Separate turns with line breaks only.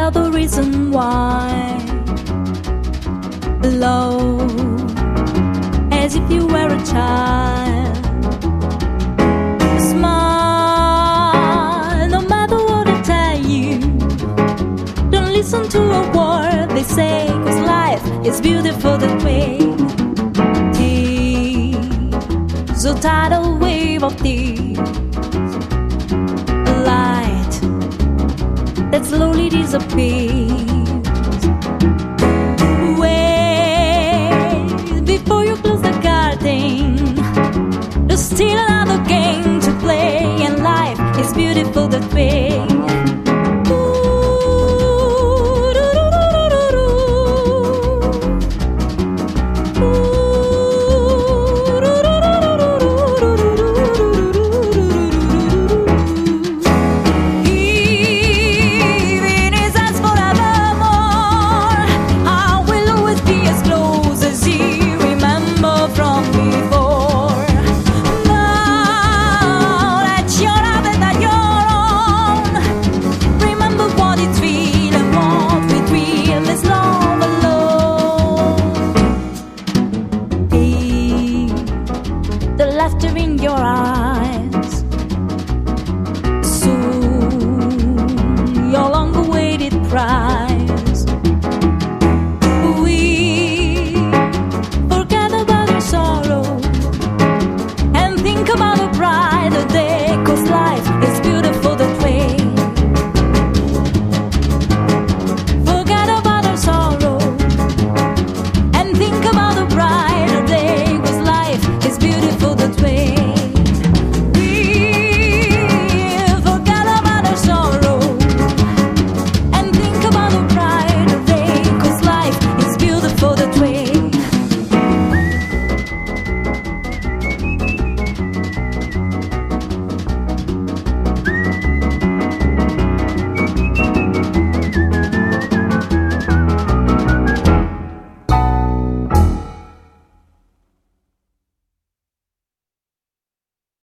tell the reason why. Low, as if you were a child. Smile, no matter what I tell you. Don't listen to a word they say, 'cause life is beautiful that way. Tears, a tidal wave of tears, a light that slowly disappears. There's still another game to play, and life is beautiful that way.